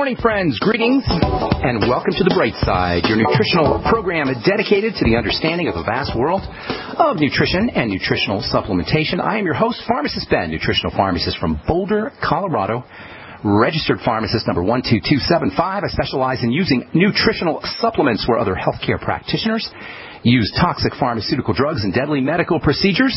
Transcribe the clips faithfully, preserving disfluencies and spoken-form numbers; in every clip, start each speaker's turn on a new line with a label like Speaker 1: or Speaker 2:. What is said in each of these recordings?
Speaker 1: morning, friends. Greetings and welcome to The Bright Side, your nutritional program dedicated to the understanding of the vast world of nutrition and nutritional supplementation. I am your host, Pharmacist Ben, nutritional pharmacist from Boulder, Colorado, registered pharmacist number one two two seven five. I specialize in using nutritional supplements where other healthcare practitioners use toxic pharmaceutical drugs and deadly medical procedures.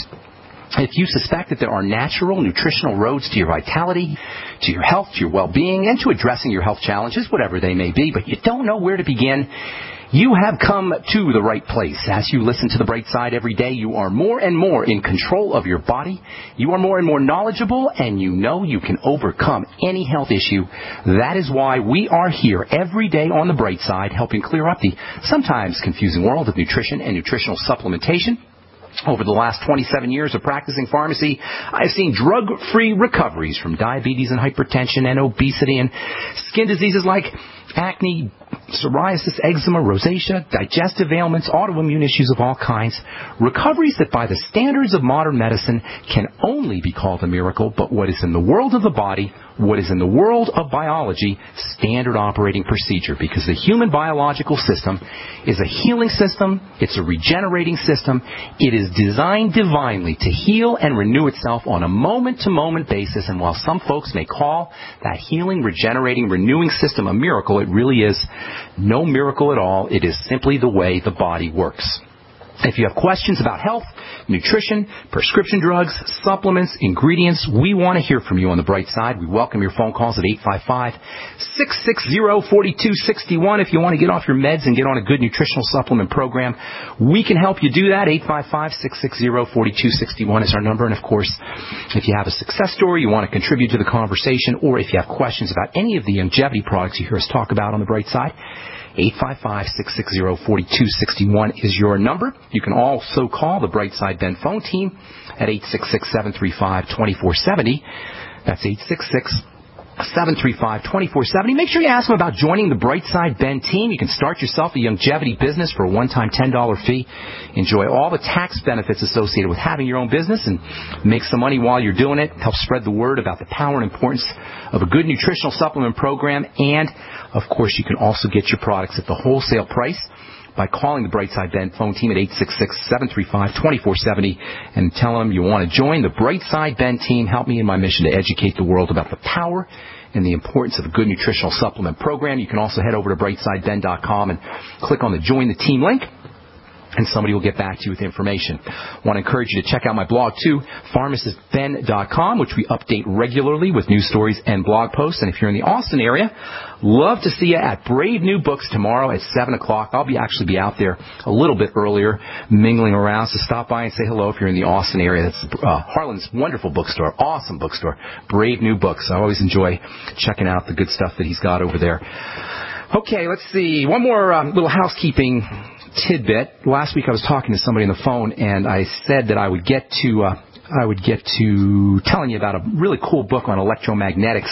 Speaker 1: If you suspect that there are natural nutritional roads to your vitality, to your health, to your well-being, and to addressing your health challenges, whatever they may be, but you don't know where to begin, you have come to the right place. As you listen to The Bright Side every day, you are more and more in control of your body. You are more and more knowledgeable, and you know you can overcome any health issue. That is why we are here every day on The Bright Side, helping clear up the sometimes confusing world of nutrition and nutritional supplementation. Over the last twenty-seven years of practicing pharmacy, I've seen drug-free recoveries from diabetes and hypertension and obesity and skin diseases like acne, psoriasis, eczema, rosacea, digestive ailments, autoimmune issues of all kinds. Recoveries that by the standards of modern medicine can only be called a miracle, but what is in the world of the body, what is in the world of biology, standard operating procedure, because the human biological system is a healing system, it's a regenerating system, it is designed divinely to heal and renew itself on a moment-to-moment basis, and while some folks may call that healing, regenerating, renewing system a miracle, it really is no miracle at all. It is simply the way the body works. If you have questions about health, nutrition, prescription drugs, supplements, ingredients, we want to hear from you on The Bright Side. We welcome your phone calls at eight five five, six six zero, four two six one. If you want to get off your meds and get on a good nutritional supplement program, we can help you do that. eight five five, six six zero, four two six one is our number. And, of course, if you have a success story, you want to contribute to the conversation, or if you have questions about any of the longevity products you hear us talk about on The Bright Side, eight five five, six six zero, four two six one is your number. You can also call the Brightside Ben phone team at eight six six, seven three five, two four seven zero. That's eight six six, seven three five, two four seven zero. Make sure you ask them about joining the Brightside Ben team. You can start yourself a longevity business for a one-time ten dollars fee. Enjoy all the tax benefits associated with having your own business and make some money while you're doing it. Help spread the word about the power and importance of a good nutritional supplement program. And, of course, you can also get your products at the wholesale price by calling the Brightside Ben phone team at eight six six, seven three five, two four seven zero and tell them you want to join the Brightside Ben team. Help me in my mission to educate the world about the power and the importance of a good nutritional supplement program. You can also head over to brightside ben dot com and click on the Join the Team link, and somebody will get back to you with information. I want to encourage you to check out my blog, too, pharmacist ben dot com, which we update regularly with news stories and blog posts. And if you're in the Austin area, love to see you at Brave New Books tomorrow at seven o'clock. I'll be actually be out there a little bit earlier, mingling around, so stop by and say hello if you're in the Austin area. That's uh, Harlan's wonderful bookstore, awesome bookstore, Brave New Books. I always enjoy checking out the good stuff that he's got over there. Okay, let's see. One more um, little housekeeping tidbit. Last week I was talking to somebody on the phone, and I said that I would get to uh, I would get to telling you about a really cool book on electromagnetics,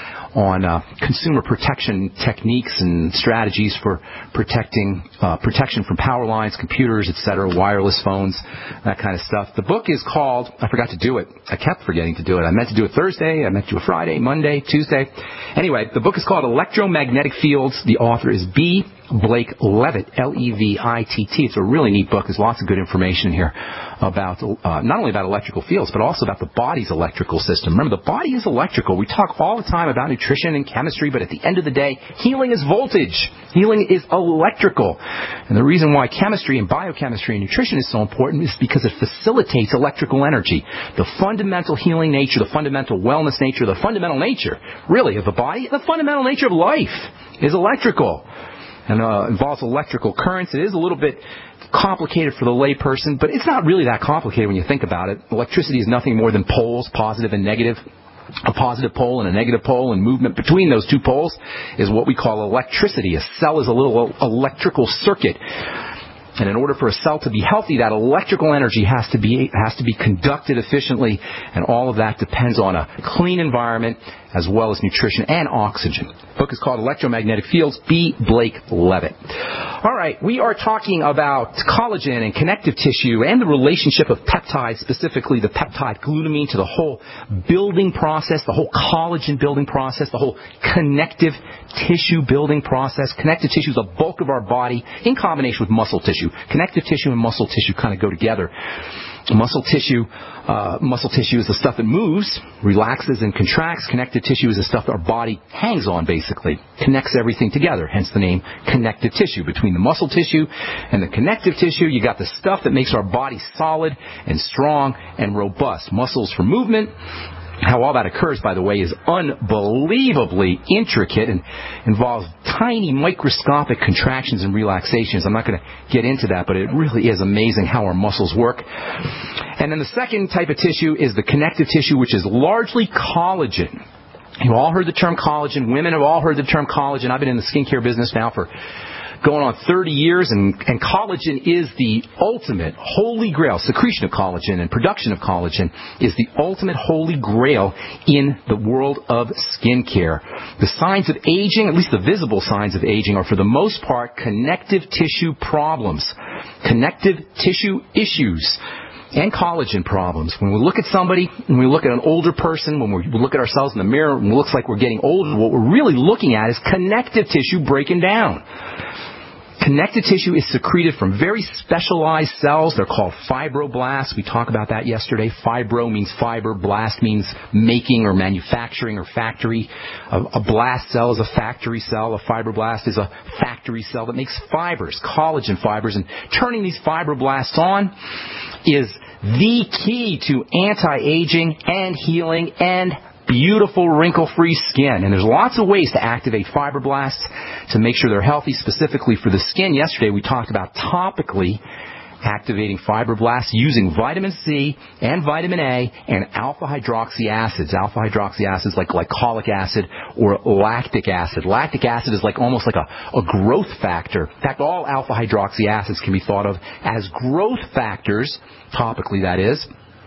Speaker 1: on uh, consumer protection techniques and strategies for protecting uh, protection from power lines, computers, et cetera, wireless phones, that kind of stuff. The book is called, I forgot to do it. I kept forgetting to do it. I meant to do it Thursday. I meant to do it Friday, Monday, Tuesday. Anyway, the book is called Electromagnetic Fields. The author is B. Blake Levitt, L E V I T T. It's a really neat book. There's lots of good information here about uh, not only about electrical fields, but also about the body's electrical system. Remember, the body is electrical. We talk all the time about nutrition and chemistry, but at the end of the day, healing is voltage. Healing is electrical. And the reason why chemistry and biochemistry and nutrition is so important is because it facilitates electrical energy. The fundamental healing nature, the fundamental wellness nature, the fundamental nature, really, of the body, the fundamental nature of life is electrical. And uh, involves electrical currents. It is a little bit complicated for the layperson, but it's not really that complicated when you think about it. Electricity is nothing more than poles, positive and negative. A positive pole and a negative pole, and movement between those two poles is what we call electricity. A cell is a little electrical circuit. And in order for a cell to be healthy, that electrical energy has to be has to be conducted efficiently, and all of that depends on a clean environment as well as nutrition and oxygen. The book is called Electromagnetic Fields, B. Blake Levitt. All right, we are talking about collagen and connective tissue and the relationship of peptides, specifically the peptide glutamine, to the whole building process, the whole collagen building process, the whole connective tissue building process. Connective tissue is the bulk of our body in combination with muscle tissue. Connective tissue and muscle tissue kind of go together. Muscle tissue, uh, muscle tissue is the stuff that moves, relaxes, and contracts. Connective tissue is the stuff that our body hangs on, basically. Connects everything together, hence the name connective tissue. Between the muscle tissue and the connective tissue, you got the stuff that makes our body solid and strong and robust. Muscles for movement. How all that occurs, by the way, is unbelievably intricate and involves tiny microscopic contractions and relaxations. I'm not going to get into that, but it really is amazing how our muscles work. And then the second type of tissue is the connective tissue, which is largely collagen. You've all heard the term collagen. Women have all heard the term collagen. I've been in the skincare business now for going on thirty years, and, and collagen is the ultimate holy grail. Secretion of collagen and production of collagen is the ultimate holy grail in the world of skincare. The signs of aging, at least the visible signs of aging, are for the most part connective tissue problems, connective tissue issues, and collagen problems. When we look at somebody, when we look at an older person, when we look at ourselves in the mirror and it looks like we're getting older, what we're really looking at is connective tissue breaking down. Connective tissue is secreted from very specialized cells. They're called fibroblasts. We talked about that yesterday. Fibro means fiber. Blast means making or manufacturing or factory. A, a blast cell is a factory cell. A fibroblast is a factory cell that makes fibers, collagen fibers. And turning these fibroblasts on is the key to anti-aging and healing and beautiful wrinkle-free skin. And there's lots of ways to activate fibroblasts to make sure they're healthy, specifically for the skin. Yesterday we talked about topically activating fibroblasts using vitamin C and vitamin A and alpha-hydroxy acids. Alpha-hydroxy acids like glycolic acid or lactic acid. Lactic acid is like almost like a, a growth factor. In fact, all alpha-hydroxy acids can be thought of as growth factors, topically that is,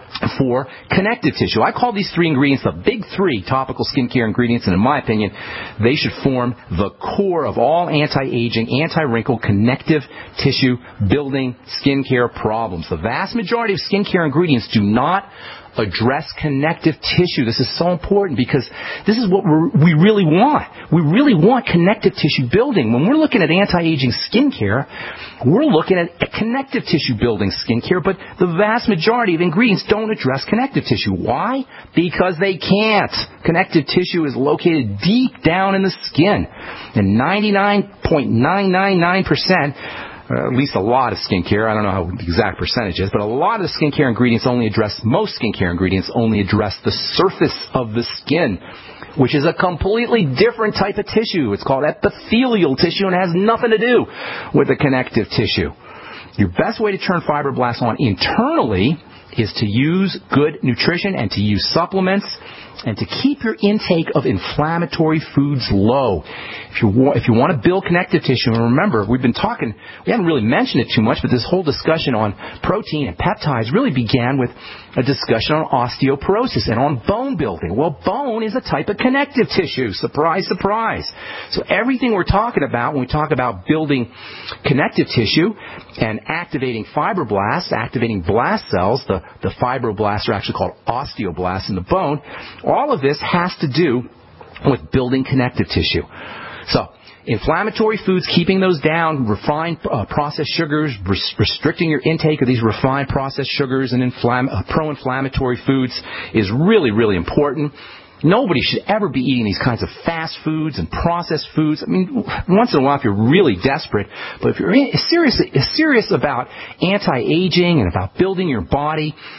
Speaker 1: for connective tissue. I call these three ingredients the big three topical skincare ingredients, and in my opinion, they should form the core of all anti-aging, anti-wrinkle, connective tissue building skincare problems. The vast majority of skincare ingredients do not address connective tissue. This is so important because this is what we're, we really want. We really want connective tissue building. When we're looking at anti-aging skincare, we're looking at a connective tissue building skincare, but the vast majority of ingredients don't address connective tissue. Why? Because they can't. Connective tissue is located deep down in the skin, and ninety-nine point nine nine nine percent Uh, at least a lot of skincare, I don't know how the exact percentage is, but a lot of the skincare ingredients only address, most skincare ingredients only address the surface of the skin, which is a completely different type of tissue. It's called epithelial tissue and has nothing to do with the connective tissue. Your best way to turn fibroblasts on internally is to use good nutrition and to use supplements and to keep your intake of inflammatory foods low. If you want, if you want to build connective tissue, and remember, we've been talking, we haven't really mentioned it too much, but this whole discussion on protein and peptides really began with a discussion on osteoporosis and on bone building. Well, bone is a type of connective tissue. Surprise, surprise. So everything we're talking about when we talk about building connective tissue and activating fibroblasts, activating blast cells, the, the fibroblasts are actually called osteoblasts in the bone, all of this has to do with building connective tissue. So, inflammatory foods, keeping those down, refined uh, processed sugars, res- restricting your intake of these refined processed sugars and inflam- uh, pro-inflammatory foods is really, really important. Nobody should ever be eating these kinds of fast foods and processed foods. I mean, once in a while if you're really desperate, but if you're serious, serious about anti-aging and about building your body,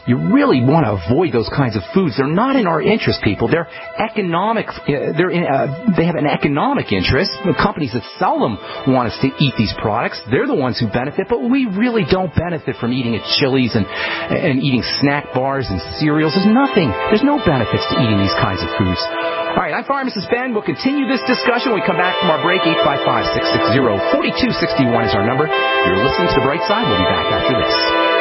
Speaker 1: you really want to avoid those kinds of foods. They're not in our interest, people. They're economic. Uh, they're in, uh, they have an economic interest. The companies that sell them want us to eat these products. They're the ones who benefit, but we really don't benefit from eating at Chili's and and eating snack bars and cereals. There's nothing. There's no benefits to eating these kinds of foods. All right, I'm Pharmacist Ben. We'll continue this discussion when we come back from our break. eight five five, six six zero, four two six one is our number. You're listening to The Bright Side. We'll be back after this.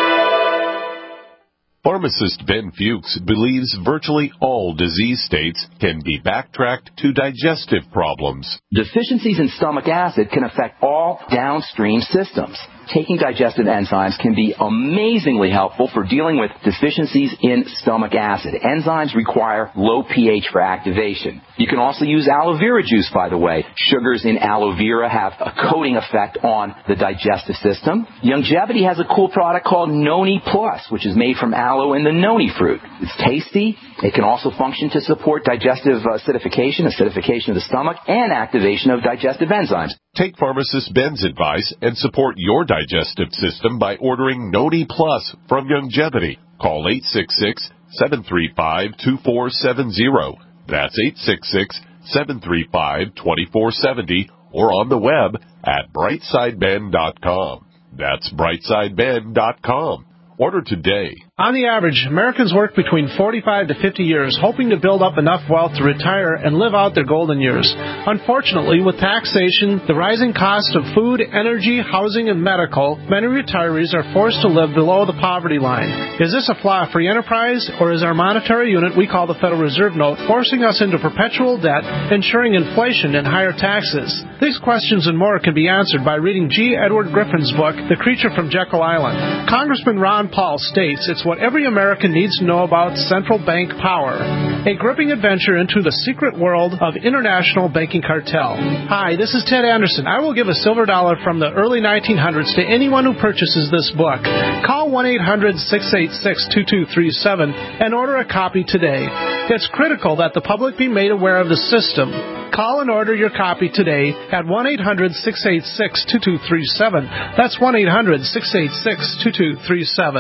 Speaker 2: Pharmacist Ben Fuchs believes virtually all disease states can be backtracked to digestive problems.
Speaker 1: Deficiencies in stomach acid can affect all downstream systems. Taking digestive enzymes can be amazingly helpful for dealing with deficiencies in stomach acid. Enzymes require low pH for activation. You can also use aloe vera juice, by the way. Sugars in aloe vera have a coating effect on the digestive system. Youngevity has a cool product called Noni Plus, which is made from aloe and the noni fruit. It's tasty. It can also function to support digestive acidification, acidification of the stomach, and activation of digestive enzymes.
Speaker 2: Take Pharmacist Ben's advice and support your digestive system by ordering Noni Plus from Youngevity. Call eight six six, seven three five, two four seven zero. That's eight six six, seven three five, two four seven zero or on the web at brightside ben dot com. That's brightside ben dot com. Order today.
Speaker 3: On the average, Americans work between forty-five to fifty years, hoping to build up enough wealth to retire and live out their golden years. Unfortunately, with taxation, the rising cost of food, energy, housing, and medical, many retirees are forced to live below the poverty line. Is this a flaw-free enterprise, or is our monetary unit we call the Federal Reserve Note forcing us into perpetual debt, ensuring inflation and higher taxes? These questions and more can be answered by reading G. Edward Griffin's book, The Creature from Jekyll Island. Congressman Ron Paul states it's what every American needs to know about central bank power. A gripping adventure into the secret world of international banking cartel. Hi, this is Ted Anderson. I will give a silver dollar from the early nineteen hundreds to anyone who purchases this book. Call one eight hundred, six eight six, two two three seven and order a copy today. It's critical that the public be made aware of the system. Call and order your copy today at one eight hundred, six eight six, two two three seven. That's one eight hundred, six eight six, two two three seven.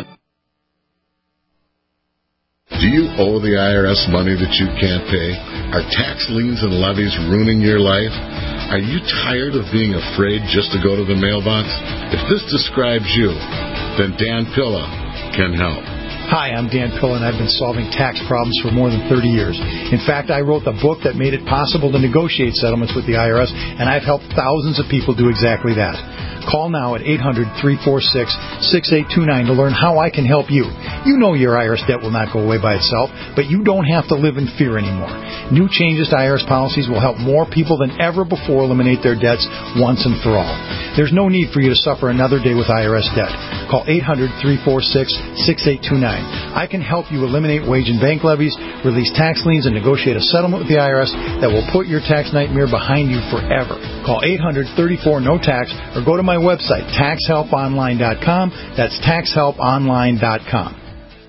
Speaker 4: Do you owe the I R S money that you can't pay? Are tax liens and levies ruining your life? Are you tired of being afraid just to go to the mailbox? If this describes you, then Dan Pilla can help.
Speaker 5: Hi, I'm Dan Pilla, and I've been solving tax problems for more than thirty years. In fact, I wrote the book that made it possible to negotiate settlements with the I R S, and I've helped thousands of people do exactly that. Call now at eight hundred, three four six, six eight two nine to learn how I can help you. You know your I R S debt will not go away by itself, but you don't have to live in fear anymore. New changes to I R S policies will help more people than ever before eliminate their debts once and for all. There's no need for you to suffer another day with I R S debt. Call eight hundred, three four six, six eight two nine. I can help you eliminate wage and bank levies, release tax liens, and negotiate a settlement with the I R S that will put your tax nightmare behind you forever. Call eight hundred, thirty-four, no tax or go to my website, tax help online dot com. That's tax help online dot com.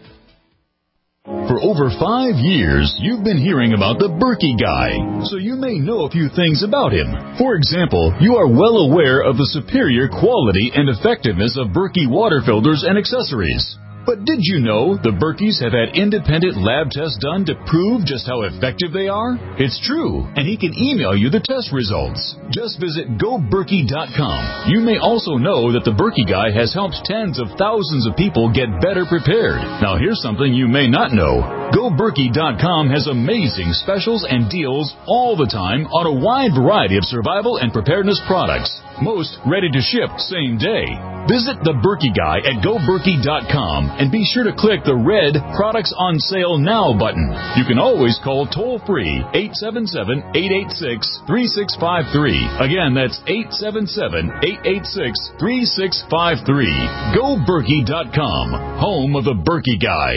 Speaker 6: For over five years, you've been hearing about the Berkey Guy, so you may know a few things about him. For example, you are well aware of the superior quality and effectiveness of Berkey water filters and accessories. But did you know the Berkeys have had independent lab tests done to prove just how effective they are? It's true, and he can email you the test results. Just visit go berkey dot com. You may also know that the Berkey Guy has helped tens of thousands of people get better prepared. Now here's something you may not know. go berkey dot com has amazing specials and deals all the time on a wide variety of survival and preparedness products. Most ready to ship same day. Visit the Berkey Guy at go berkey dot com and be sure to click the red Products on Sale Now button. You can always call toll-free eight seven seven, eight eight six, three six five three. Again, that's eight seven seven, eight eight six, three six five three. go berkey dot com, home of the Berkey Guy.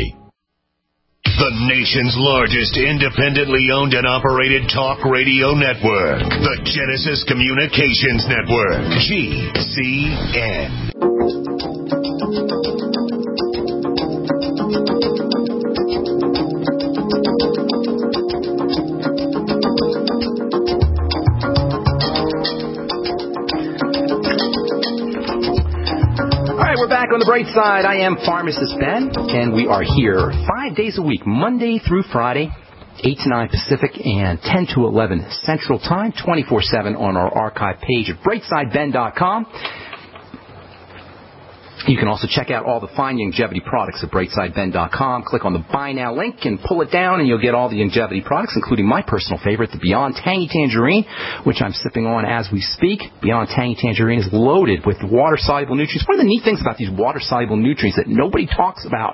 Speaker 7: The nation's largest independently owned and operated talk radio network. The Genesis Communications Network. G C N.
Speaker 1: On the Bright Side. I am Pharmacist Ben, and we are here five days a week, Monday through Friday, eight to nine Pacific and ten to eleven Central Time, twenty-four seven on our archive page at brightside ben dot com. You can also check out all the fine Youngevity products at brightside ben dot com. Click on the Buy Now link and pull it down, and you'll get all the Youngevity products, including my personal favorite, the Beyond Tangy Tangerine, which I'm sipping on as we speak. Beyond Tangy Tangerine is loaded with water-soluble nutrients. One of the neat things about these water-soluble nutrients that nobody talks about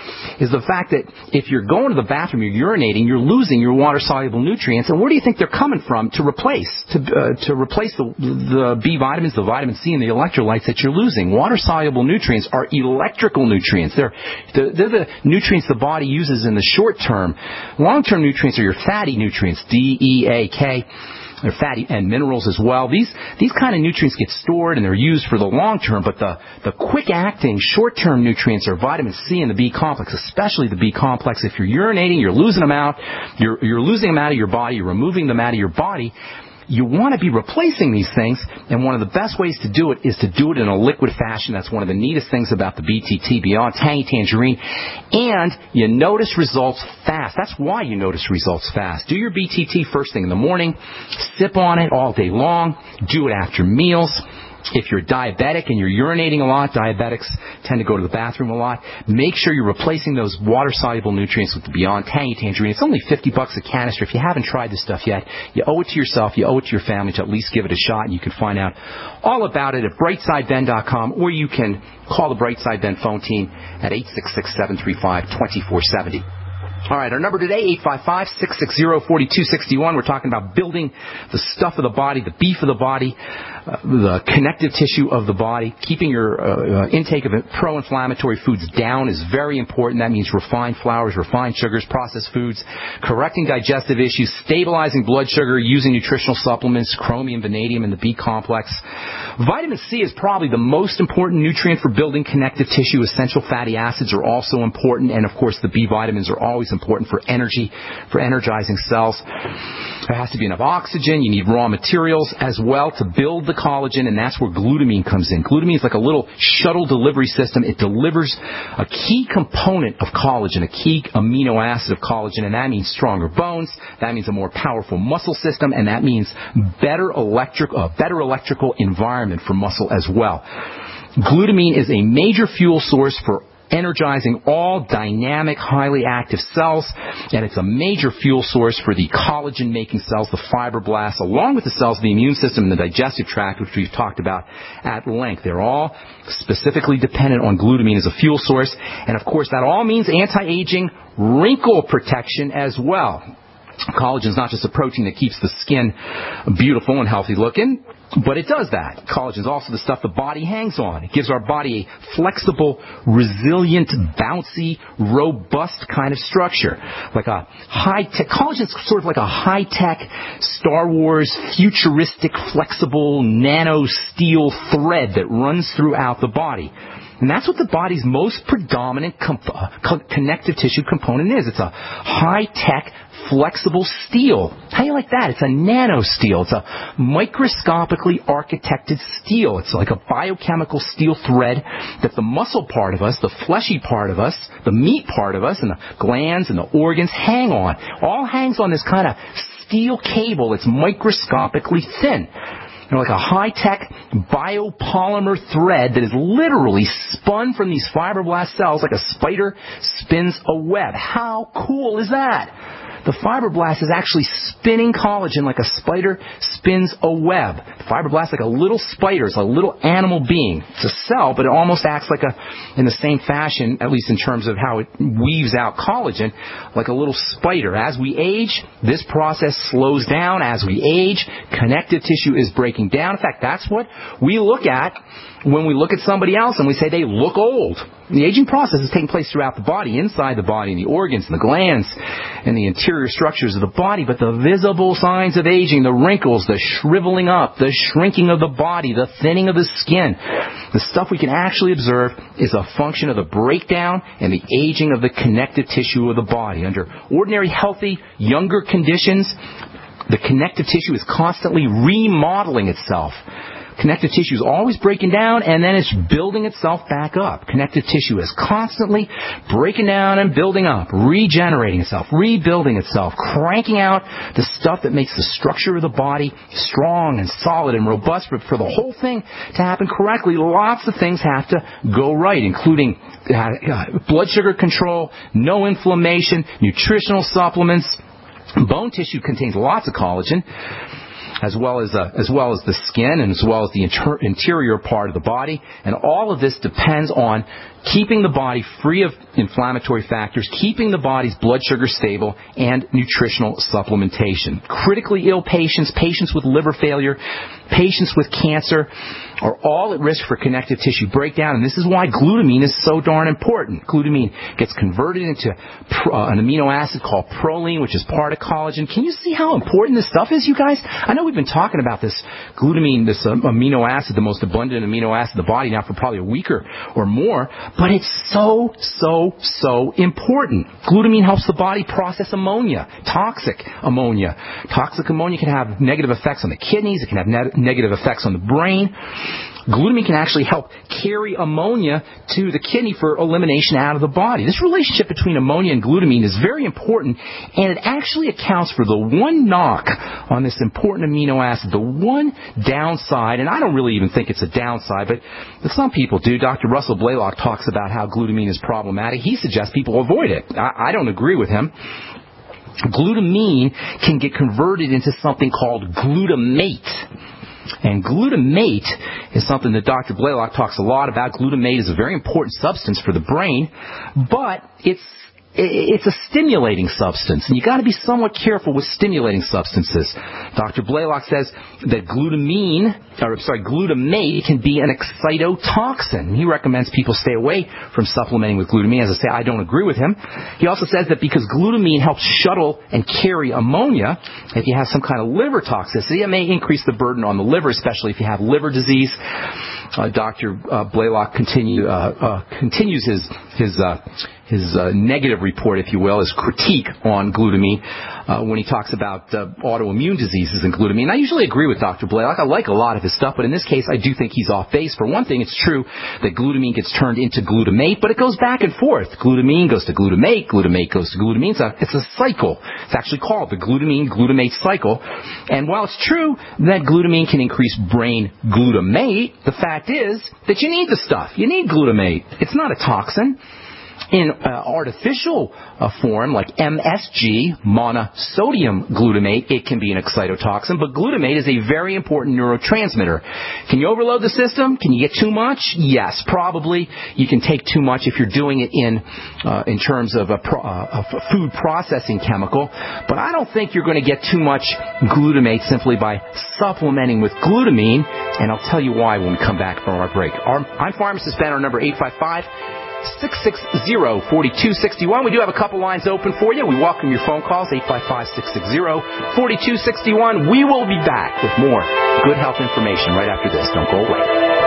Speaker 1: is the fact that if you're going to the bathroom, you're urinating, you're losing your water-soluble nutrients, and where do you think they're coming from to replace to uh, to replace the, the B vitamins, the vitamin C, and the electrolytes that you're losing? Water-soluble nutrients are electrical nutrients. They're, they're, they're the nutrients the body uses in the short term. Long-term nutrients are your fatty nutrients, D, E, A, K. They're fatty and minerals as well. These these kind of nutrients get stored and they're used for the long term, but the, the quick-acting, short-term nutrients are vitamin C and the B complex, especially the B complex. If you're urinating, you're losing them out, you're, you're losing them out of your body, you're removing them out of your body. You want to be replacing these things, and one of the best ways to do it is to do it in a liquid fashion. That's one of the neatest things about the B T T, Beyond Tangy Tangerine. And you notice results fast. That's why you notice results fast. Do your B T T first thing in the morning. Sip on it all day long. Do it after meals. If you're diabetic and you're urinating a lot, diabetics tend to go to the bathroom a lot, make sure you're replacing those water-soluble nutrients with the Beyond Tangy Tangerine. It's only fifty bucks a canister. If you haven't tried this stuff yet, you owe it to yourself, you owe it to your family to at least give it a shot, and you can find out all about it at brightside ben dot com, or you can call the Brightside Ben phone team at eight six six, seven three five, two four seven zero. All right, our number today, eight five five, six six zero, four two six one. We're talking about building the stuff of the body, the beef of the body, uh, the connective tissue of the body. Keeping your uh, uh, intake of pro-inflammatory foods down is very important. That means refined flours, refined sugars, processed foods, correcting digestive issues, stabilizing blood sugar, using nutritional supplements, chromium, vanadium, and the B complex. Vitamin C is probably the most important nutrient for building connective tissue. Essential fatty acids are also important, and of course the B vitamins are always important for energy, for energizing cells. There has to be enough oxygen. You need raw materials as well to build the collagen, and that's where glutamine comes in. Glutamine is like a little shuttle delivery system. It delivers a key component of collagen, a key amino acid of collagen, and that means stronger bones. That means a more powerful muscle system, and that means better electric, uh, better electrical environment for muscle as well. Glutamine is a major fuel source for energizing all dynamic, highly active cells, and it's a major fuel source for the collagen-making cells, the fibroblasts, along with the cells of the immune system and the digestive tract, which we've talked about at length. They're all specifically dependent on glutamine as a fuel source, and of course that all means anti-aging, wrinkle protection as well. Collagen is not just a protein that keeps the skin beautiful and healthy looking, but it does that. Collagen is also the stuff the body hangs on. It gives our body a flexible, resilient, bouncy, robust kind of structure. Like a high-tech, collagen is sort of like a high-tech, Star Wars, futuristic, flexible, nano-steel thread that runs throughout the body. And that's what the body's most predominant comp- uh, co- connective tissue component is. It's a high-tech, flexible steel. How do you like that? It's a nano steel. It's a microscopically architected steel. It's like a biochemical steel thread that the muscle part of us, the fleshy part of us, the meat part of us, and the glands and the organs hang on. All hangs on this kind of steel cable that's microscopically thin. You know, like a high-tech biopolymer thread that is literally spun from these fibroblast cells like a spider spins a web. How cool is that? The fibroblast is actually spinning collagen like a spider spins a web. The fibroblast is like a little spider. It's a little animal being. It's a cell, but it almost acts like a, in the same fashion, at least in terms of how it weaves out collagen, like a little spider. As we age, this process slows down. As we age, connective tissue is breaking down. In fact, that's what we look at when we look at somebody else and we say they look old. The aging process is taking place throughout the body, inside the body, and the organs and the glands and the interior structures of the body. But the visible signs of aging, the wrinkles, the shriveling up, the shrinking of the body, the thinning of the skin, the stuff we can actually observe is a function of the breakdown and the aging of the connective tissue of the body. Under ordinary, healthy, younger conditions, the connective tissue is constantly remodeling itself. Connective tissue is always breaking down, and then it's building itself back up. Connective tissue is constantly breaking down and building up, regenerating itself, rebuilding itself, cranking out the stuff that makes the structure of the body strong and solid and robust. But for the whole thing to happen correctly, lots of things have to go right, including uh, blood sugar control, no inflammation, nutritional supplements. Bone tissue contains lots of collagen, as well as uh, as well as the skin and as well as the inter- interior part of the body. And all of this depends on keeping the body free of inflammatory factors, keeping the body's blood sugar stable, and nutritional supplementation. Critically ill patients, patients with liver failure, patients with cancer are all at risk for connective tissue breakdown, and this is why glutamine is so darn important. Glutamine gets converted into uh, an amino acid called proline, which is part of collagen. Can you see how important this stuff is, you guys? I know we've been talking about this glutamine, this uh, amino acid, the most abundant amino acid in the body now for probably a week or, or more, but it's so, so, so important. Glutamine helps the body process ammonia, toxic ammonia. Toxic ammonia can have negative effects on the kidneys. It can have ne- negative effects on the brain. Glutamine can actually help carry ammonia to the kidney for elimination out of the body. This relationship between ammonia and glutamine is very important, and it actually accounts for the one knock on this important amino acid, the one downside, and I don't really even think it's a downside, but some people do. Doctor Russell Blaylock talks about how glutamine is problematic. He suggests people avoid it. I, I don't agree with him. Glutamine can get converted into something called glutamate. And glutamate is something that Doctor Blaylock talks a lot about. Glutamate is a very important substance for the brain, but it's it's a stimulating substance, and you've got to be somewhat careful with stimulating substances. Doctor Blaylock says that glutamine, or sorry, glutamate can be an excitotoxin. He recommends people stay away from supplementing with glutamine. As I say, I don't agree with him. He also says that because glutamine helps shuttle and carry ammonia, if you have some kind of liver toxicity, it may increase the burden on the liver, especially if you have liver disease. Uh, Doctor Uh, Blaylock continue, uh, uh, continues his his uh, his uh, negative report, if you will, his critique on glutamine uh, when he talks about uh, autoimmune diseases and glutamine. I usually agree with Doctor Blaylock. I like a lot of his stuff, but in this case, I do think he's off base. For one thing, it's true that glutamine gets turned into glutamate, but it goes back and forth. Glutamine goes to glutamate, glutamate goes to glutamine. It's a, it's a cycle. It's actually called the glutamine-glutamate cycle. And while it's true that glutamine can increase brain glutamate, the fact is that you need the stuff. You need glutamate. It's not a toxin. In uh, artificial uh, form, like M S G, monosodium glutamate, it can be an excitotoxin, but glutamate is a very important neurotransmitter. Can you overload the system? Can you get too much? Yes, probably. You can take too much if you're doing it in uh, in terms of a, pro- uh, a food processing chemical, but I don't think you're going to get too much glutamate simply by supplementing with glutamine, and I'll tell you why when we come back from our break. Our, I'm Pharmacist Ben, our number eight five five, six six zero, four two six one. We do have a couple lines open for you. We welcome your phone calls, eight five five, six six zero, four two six one. We will be back with more good health information right after this. Don't go away.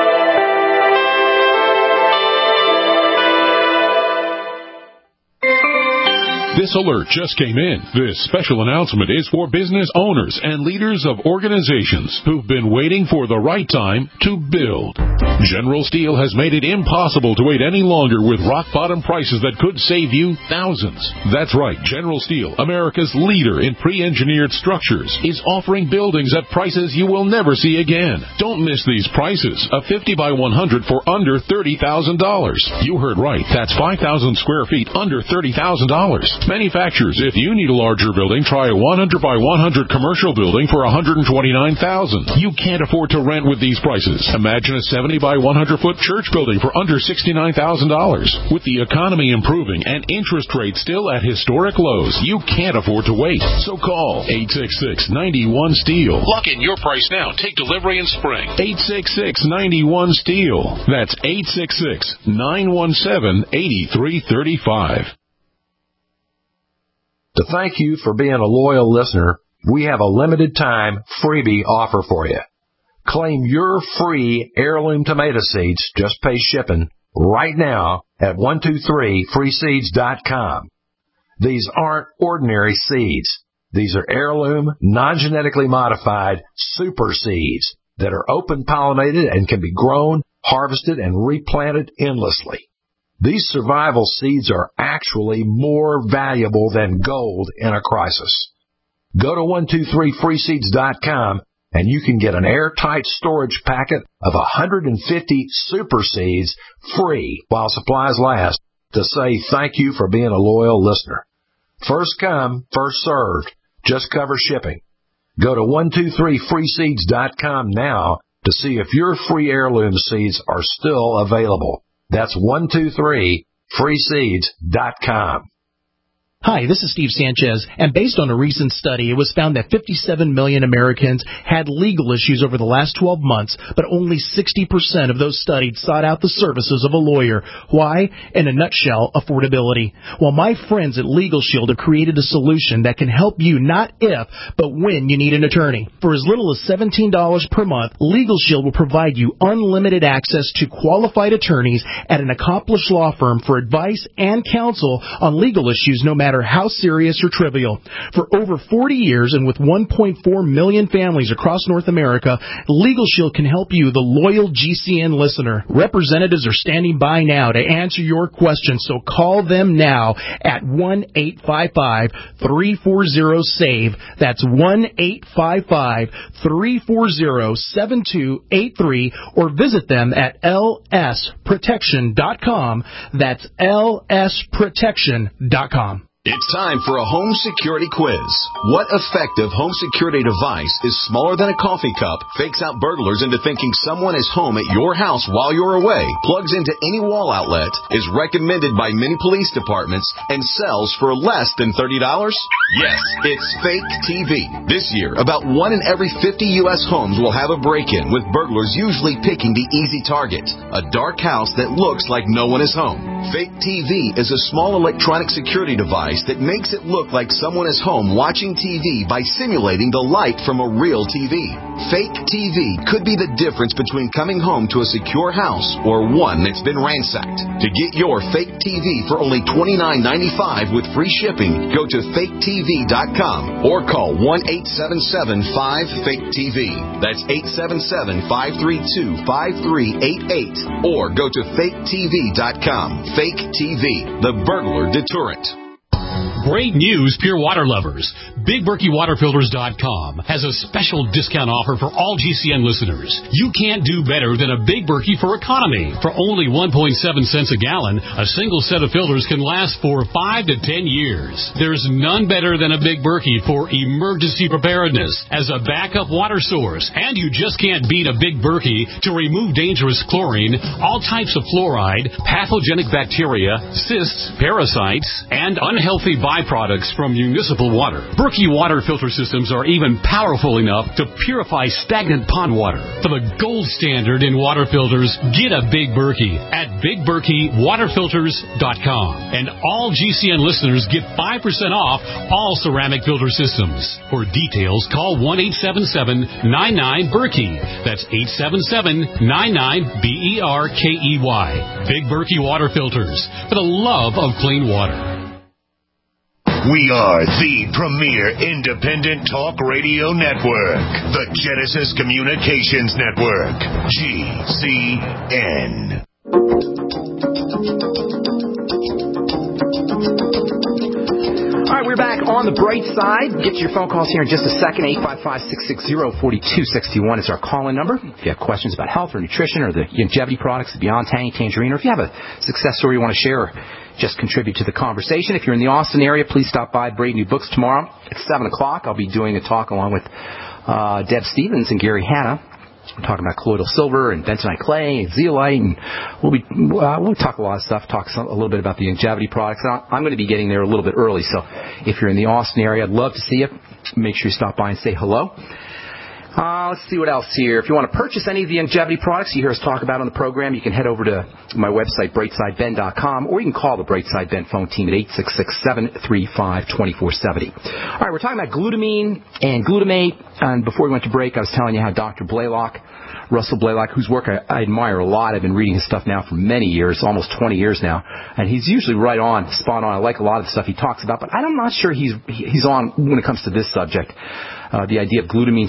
Speaker 8: This alert just came in. This special announcement is for business owners and leaders of organizations who've been waiting for the right time to build. General Steel has made it impossible to wait any longer with rock-bottom prices that could save you thousands. That's right. General Steel, America's leader in pre-engineered structures, is offering buildings at prices you will never see again. Don't miss these prices. A fifty by one hundred for under thirty thousand dollars. You heard right. That's five thousand square feet under thirty thousand dollars. Manufacturers, if you need a larger building, try a one hundred by one hundred commercial building for one hundred twenty-nine thousand dollars. You can't afford to rent with these prices. Imagine a seventy by one hundred foot church building for under sixty-nine thousand dollars. With the economy improving and interest rates still at historic lows, you can't afford to wait. So call eight six six, nine one, STEEL. Lock in your price now. Take delivery in spring. eight six six, nine one, STEEL. That's eight six six, nine one seven, eight three three five.
Speaker 9: To thank you for being a loyal listener, we have a limited time freebie offer for you. Claim your free heirloom tomato seeds, just pay shipping, right now at one two three free seeds dot com. These aren't ordinary seeds. These are heirloom, non-genetically modified super seeds. that are open-pollinated and can be grown, harvested, and replanted endlessly. These survival seeds are actually more valuable than gold in a crisis. Go to one two three free seeds dot com and you can get an airtight storage packet of one hundred fifty super seeds free while supplies last to say thank you for being a loyal listener. First come, first served. Just cover shipping. Go to one two three free seeds dot com now to see if your free heirloom seeds are still available. That's one two three free seeds dot com.
Speaker 10: Hi, this is Steve Sanchez, and based on a recent study, it was found that fifty-seven million Americans had legal issues over the last twelve months, but only sixty percent of those studied sought out the services of a lawyer. Why? In a nutshell, affordability. Well, my friends at Legal Shield have created a solution that can help you not if, but when you need an attorney. For as little as seventeen dollars per month, Legal Shield will provide you unlimited access to qualified attorneys at an accomplished law firm for advice and counsel on legal issues no matter how serious or trivial. For over forty years and with one point four million families across North America, Legal Shield can help you, the loyal G C N listener. Representatives are standing by now to answer your questions, so call them now at one eight five five, three four zero, SAVE. That's one eight five five, three four zero, seven two eight three, or visit them at L S protection dot com. That's L S protection dot com.
Speaker 11: It's time for a home security quiz. What effective home security device is smaller than a coffee cup, fakes out burglars into thinking someone is home at your house while you're away, plugs into any wall outlet, is recommended by many police departments, and sells for less than thirty dollars? Yes, it's Fake T V. This year, about one in every fifty U S homes will have a break-in, with burglars usually picking the easy target, a dark house that looks like no one is home. Fake T V is a small electronic security device that makes it look like someone is home watching T V by simulating the light from a real T V. Fake T V could be the difference between coming home to a secure house or one that's been ransacked. To get your fake T V for only twenty-nine ninety-five with free shipping, go to fake T V dot com or call one eight seven seven, five, fake T V. That's eight seven seven, five three two, five three eight eight. Or go to fake T V dot com. Fake T V, the burglar deterrent.
Speaker 12: Great news, Pure Water lovers. Big Berkey Water Filters dot com has a special discount offer for all G C N listeners. You can't do better than a Big Berkey for economy. For only one point seven cents a gallon, a single set of filters can last for five to ten years. There's none better than a Big Berkey for emergency preparedness as a backup water source. And you just can't beat a Big Berkey to remove dangerous chlorine, all types of fluoride, pathogenic bacteria, cysts, parasites, and unhealthy byproducts from municipal water. Berkey water filter systems are even powerful enough to purify stagnant pond water. For the gold standard in water filters, get a Big Berkey at Big Berkey Water Filters dot com. And all G C N listeners get five percent off all ceramic filter systems. For details, call one eight seven seven, nine nine, Berkey. That's eight seven seven, nine nine, B E R K E Y. Big Berkey Water Filters, for the love of clean water.
Speaker 7: We are the premier independent talk radio network, the Genesis Communications Network, G C N.
Speaker 1: All right, we're back on the bright side. Get to your phone calls here in just a second. eight five five, six six zero, four two six one is our call-in number. If you have questions about health or nutrition or the longevity products, the Beyond Tangy Tangerine, or if you have a success story you want to share, just contribute to the conversation. If you're in the Austin area, please stop by Brady New Books tomorrow at seven o'clock. I'll be doing a talk along with uh, Deb Stevens and Gary Hanna. We're talking about colloidal silver and bentonite clay and zeolite, and we'll be uh, we'll talk a lot of stuff. Talk some, a little bit about the longevity products. And I'm going to be getting there a little bit early, so if you're in the Austin area, I'd love to see you. Make sure you stop by and say hello. Uh, let's see what else here. If you want to purchase any of the longevity products you hear us talk about on the program, you can head over to my website, brightside ben dot com, or you can call the Brightside Ben phone team at eight six six, seven three five, two four seven zero. All right, we're talking about glutamine and glutamate. And before we went to break, I was telling you how Doctor Blaylock, Russell Blaylock, whose work I, I admire a lot. I've been reading his stuff now for many years, almost twenty years now. And he's usually right on, spot on. I like a lot of the stuff he talks about, but I'm not sure he's he's on when it comes to this subject. Uh, the idea of glutamine supplementation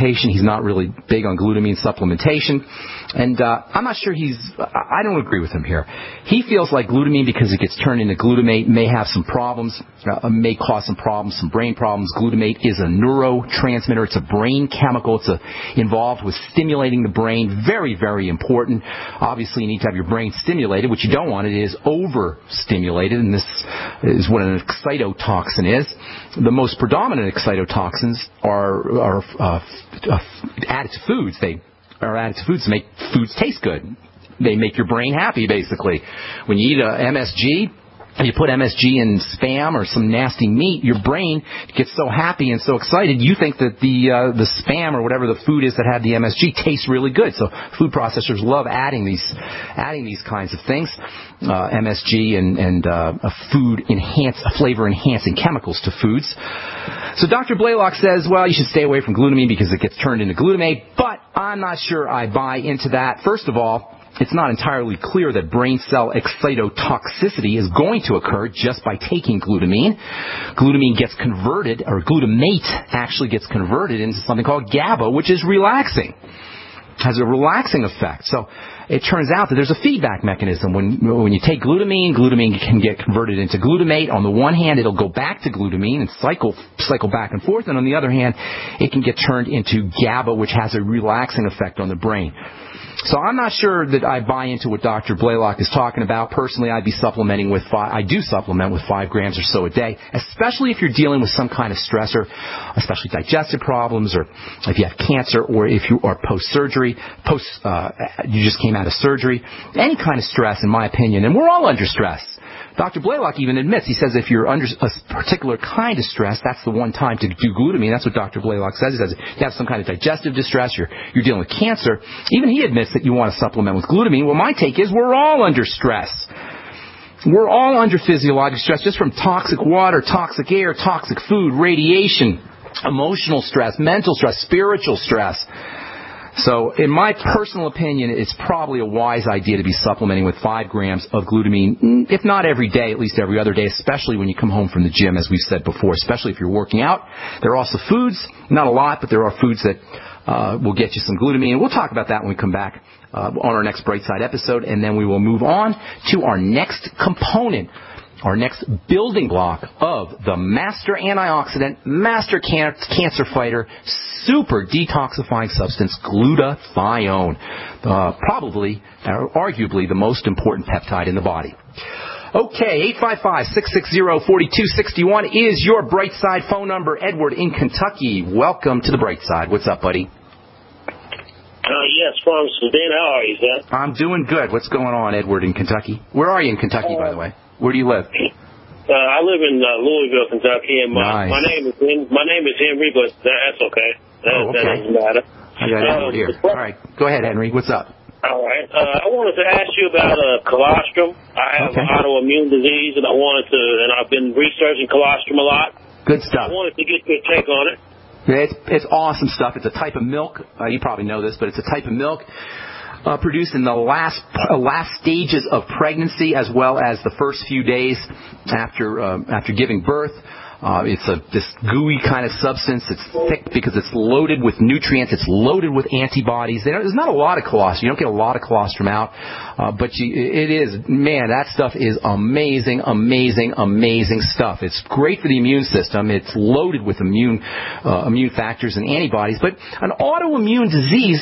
Speaker 1: supplementation. He's not really big on glutamine supplementation. And uh, I'm not sure he's, I don't agree with him here. He feels like glutamine, because it gets turned into glutamate, may have some problems, uh, may cause some problems, some brain problems. Glutamate is a neurotransmitter. It's a brain chemical. It's a, involved with stimulating the brain. Very, very important. Obviously, you need to have your brain stimulated. What you don't want it is overstimulated, and this is what an excitotoxin is. The most predominant excitotoxins are, are uh, uh, added to foods. They are added to foods to make foods taste good. They make your brain happy, basically. When you eat a M S G, you put M S G in Spam or some nasty meat, your brain gets so happy and so excited, you think that the uh, the Spam or whatever the food is that had the M S G tastes really good. So food processors love adding these adding these kinds of things, uh, M S G and, and uh, a food enhance, flavor enhancing chemicals to foods. So Doctor Blaylock says, well, you should stay away from glutamine because it gets turned into glutamate, but I'm not sure I buy into that. First of all, it's not entirely clear that brain cell excitotoxicity is going to occur just by taking glutamine. Glutamine gets converted, or glutamate actually gets converted into something called GABA, which is relaxing. Has a relaxing effect. So it turns out that there's a feedback mechanism. When when you take glutamine, glutamine can get converted into glutamate. On the one hand, it'll go back to glutamine and cycle cycle back and forth. And on the other hand, it can get turned into GABA, which has a relaxing effect on the brain. So I'm not sure that I buy into what Doctor Blaylock is talking about. Personally, I'd be supplementing with five, I do supplement with five grams or so a day, especially if you're dealing with some kind of stressor, especially digestive problems, or if you have cancer, or if you are post-surgery, post, uh, you just came out of surgery. Any kind of stress, in my opinion, and we're all under stress. Doctor Blaylock even admits, he says if you're under a particular kind of stress, that's the one time to do glutamine. That's what Doctor Blaylock says. He says if you have some kind of digestive distress, you're, you're dealing with cancer, even he admits that you want to supplement with glutamine. Well, my take is we're all under stress. We're all under physiologic stress just from toxic water, toxic air, toxic food, radiation, emotional stress, mental stress, spiritual stress. So, in my personal opinion, it's probably a wise idea to be supplementing with five grams of glutamine, if not every day, at least every other day, especially when you come home from the gym, as we've said before, especially if you're working out. There are also foods, not a lot, but there are foods that uh, will get you some glutamine. And we'll talk about that when we come back uh, on our next Brightside episode, and then we will move on to our next component, our next building block of the master antioxidant, master can- cancer fighter, super detoxifying substance, glutathione. Uh, probably, or arguably, the most important peptide in the body. Okay, eight five five, six six zero, four two six one is your Brightside phone number. Edward in Kentucky, welcome to the Brightside. What's up, buddy?
Speaker 13: Uh, yes, Pharmacist Ben, how are you, sir?
Speaker 1: I'm doing good. What's going on, Edward in Kentucky? Where are you in Kentucky, uh, by the way? Where do you live?
Speaker 13: Uh, I live in uh, Louisville, Kentucky, and my,
Speaker 1: nice.
Speaker 13: my name is my name is Henry, but that's okay. That,
Speaker 1: oh, okay.
Speaker 13: that doesn't matter.
Speaker 1: I got Edward here. All right, go ahead, Henry. What's up?
Speaker 13: All right. Uh, I wanted to ask you about uh, colostrum. I have
Speaker 1: okay.
Speaker 13: an autoimmune disease, and I wanted to, and I've been researching colostrum a lot.
Speaker 1: Good stuff.
Speaker 13: I wanted to get your take on it.
Speaker 1: It's, it's awesome stuff. It's a type of milk. Uh, you probably know this, but it's a type of milk uh, produced in the last uh, last stages of pregnancy, as well as the first few days after uh, after giving birth. Uh, it's a this gooey kind of substance. It's thick because it's loaded with nutrients. It's loaded with antibodies. There's not a lot of colostrum. You don't get a lot of colostrum out, uh, but you, it is, man, that stuff is amazing, amazing, amazing stuff. It's great for the immune system. It's loaded with immune uh, immune factors and antibodies. But an autoimmune disease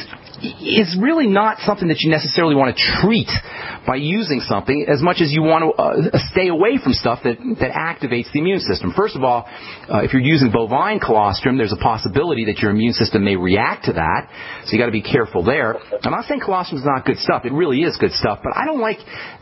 Speaker 1: is really not something that you necessarily want to treat by using something as much as you want to uh, stay away from stuff that, that activates the immune system. First of all, uh, if you're using bovine colostrum, there's a possibility that your immune system may react to that, so you got to be careful there. I'm not saying colostrum is not good stuff. It really is good stuff, but I don't like,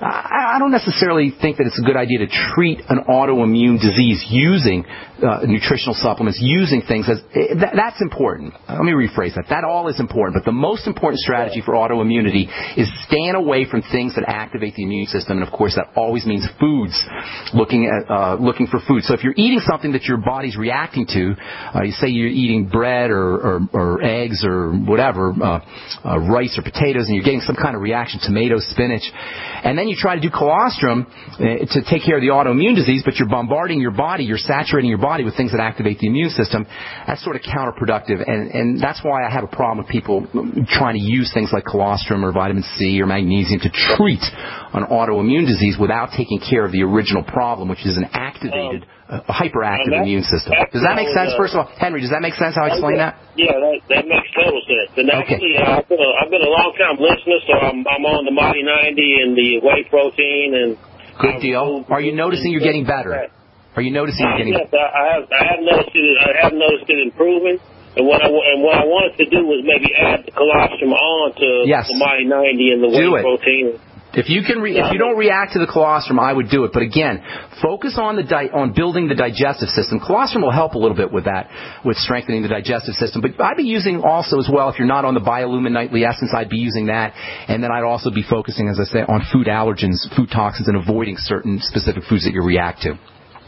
Speaker 1: I don't necessarily think that it's a good idea to treat an autoimmune disease using uh, nutritional supplements, using things as, that, that's important. Let me rephrase that. That all is important, but the most important strategy for autoimmunity is staying away from things that activate the immune system, and of course that always means foods, looking at uh, looking for food. So if you're eating something that your body's reacting to, uh, you say you're eating bread or, or, or eggs or whatever, uh, uh, rice or potatoes, and you're getting some kind of reaction, tomatoes, spinach, and then you try to do colostrum uh, to take care of the autoimmune disease, but you're bombarding your body, you're saturating your body body with things that activate the immune system, that's sort of counterproductive. And, and that's why I have a problem with people trying to use things like colostrum or vitamin C or magnesium to treat an autoimmune disease without taking care of the original problem, which is an activated, um, a hyperactive immune system. Does that make sense? First of all, Henry, does that make sense how I explain that?
Speaker 13: Yeah, that, that makes total sense. And actually,
Speaker 1: okay.
Speaker 13: uh, I've, been a, I've been a long-time listener, so I'm, I'm on the Mighty ninety and the whey protein. And
Speaker 1: good deal. Are you noticing you're getting better? Are you noticing you're getting
Speaker 13: better? Yes, I have. I have noticed it. I have noticed it improving. And what I and what I wanted to do was maybe add the colostrum on to
Speaker 1: yes.
Speaker 13: the Mighty ninety and the whey protein.
Speaker 1: If you can, re- if you don't react to the colostrum, I would do it. But again, focus on the di- on building the digestive system. Colostrum will help a little bit with that, with strengthening the digestive system. But I'd be using also as well, if you're not on the Biolumin Nightly Essence, I'd be using that. And then I'd also be focusing, as I say, on food allergens, food toxins, and avoiding certain specific foods that you react to.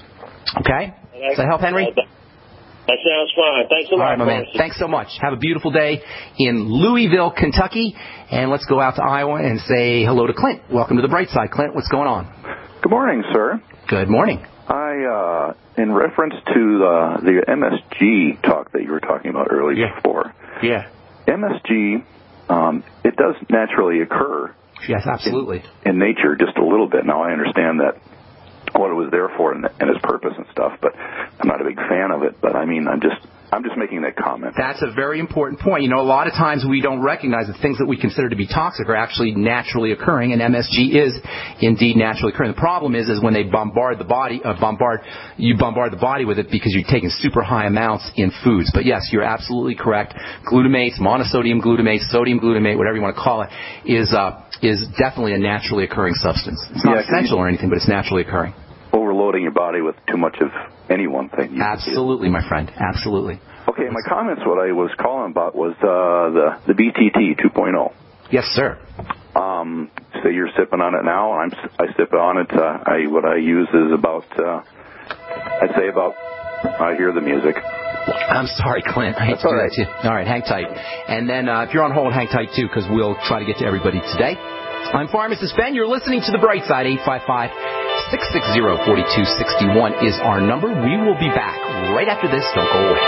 Speaker 1: Okay? Does that help, Henry?
Speaker 13: That sounds fine. Thanks a lot.
Speaker 1: All right, my man. Thanks so much. Have a beautiful day in Louisville, Kentucky. And let's go out to Iowa and say hello to Clint. Welcome to the Bright Side. Clint, what's going on?
Speaker 14: Good morning, sir.
Speaker 1: Good morning.
Speaker 14: I, uh, in reference to the, the M S G talk that you were talking about earlier
Speaker 1: yeah.
Speaker 14: before.
Speaker 1: Yeah.
Speaker 14: M S G, um, it does naturally occur.
Speaker 1: Yes, absolutely.
Speaker 14: In, in nature, just a little bit. Now, I understand that what it was there for and, and its purpose and stuff, but I'm not a big fan of it. But I mean, I'm just I'm just making that comment.
Speaker 1: That's a very important point. You know, a lot of times we don't recognize that things that we consider to be toxic are actually naturally occurring, and M S G is indeed naturally occurring. The problem is, is when they bombard the body, uh, bombard you bombard the body with it because you're taking super high amounts in foods. But yes, you're absolutely correct. Glutamates, monosodium glutamate, sodium glutamate, whatever you want to call it, is uh, is definitely a naturally occurring substance. It's not yeah, essential or anything, but it's naturally occurring.
Speaker 14: Overloading your body with too much of any one thing.
Speaker 1: Absolutely, my friend. Absolutely.
Speaker 14: Okay, my comments, what I was calling about was uh, the, the B T T two point oh.
Speaker 1: Yes, sir.
Speaker 14: Um, say you're sipping on it now. I'm, I sip on it. Uh, I, what I use is about, uh, I'd say about, I hear the music.
Speaker 1: I'm sorry, Clint. I hate to do that to you. All right, hang tight. And then uh, if you're on hold, hang tight, too, because we'll try to get to everybody today. I'm Pharmacist Ben. You're listening to The Bright Side. eight five five, six six zero, four two six one is our number. We will be back right after this. Don't go away.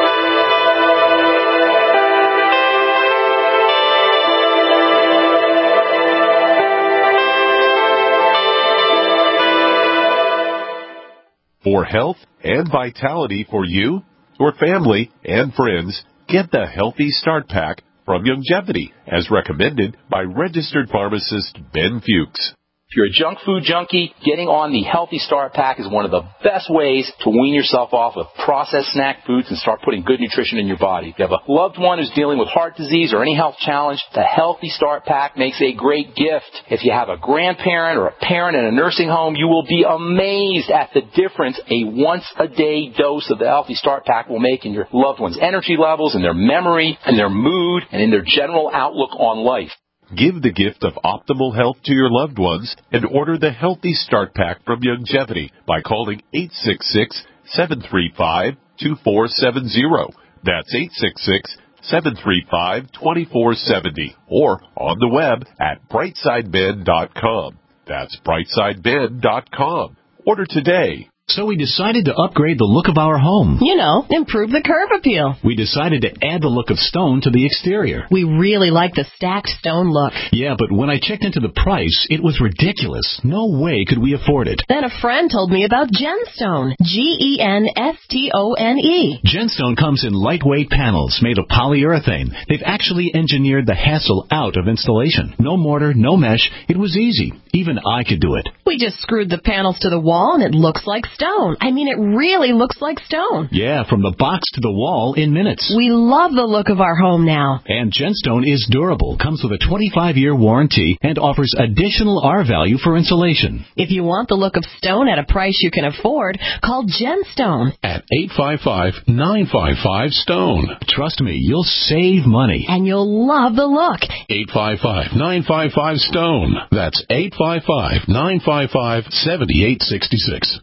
Speaker 2: For health and vitality for you, your family, and friends, get the Healthy Start Pack from Youngevity, as recommended by registered pharmacist Ben Fuchs.
Speaker 1: If you're a junk food junkie, getting on the Healthy Start Pack is one of the best ways to wean yourself off of processed snack foods and start putting good nutrition in your body. If you have a loved one who's dealing with heart disease or any health challenge, the Healthy Start Pack makes a great gift. If you have a grandparent or a parent in a nursing home, you will be amazed at the difference a once-a-day dose of the Healthy Start Pack will make in your loved one's energy levels, in their memory, in their mood, and in their general outlook on life.
Speaker 2: Give the gift of optimal health to your loved ones and order the Healthy Start Pack from Youngevity by calling eight six six, seven three five, two four seven zero. That's eight six six, seven three five, two four seven zero or on the web at brightside ben dot com. That's brightside ben dot com. Order today.
Speaker 12: So we decided to upgrade the look of our home.
Speaker 15: You know, improve the curb appeal.
Speaker 12: We decided to add the look of stone to the exterior.
Speaker 15: We really like the stacked stone look.
Speaker 12: Yeah, but when I checked into the price, it was ridiculous. No way could we afford it.
Speaker 15: Then a friend told me about Genstone. G E N S T O N E.
Speaker 12: Genstone comes in lightweight panels made of polyurethane. They've actually engineered the hassle out of installation. No mortar, no mesh. It was easy. Even I could do it.
Speaker 15: We just screwed the panels to the wall and it looks like stone. I mean, it really looks like stone.
Speaker 12: Yeah, from the box to the wall in minutes.
Speaker 15: We love the look of our home now.
Speaker 12: And Genstone is durable, comes with a twenty-five year warranty, and offers additional R value for insulation.
Speaker 15: If you want the look of stone at a price you can afford, call Genstone
Speaker 8: at eight five five, nine five five, STONE.
Speaker 12: Trust me, you'll save money.
Speaker 15: And you'll love the look.
Speaker 8: eight five five, nine five five, STONE. That's eight five five, nine five five, seven eight six six.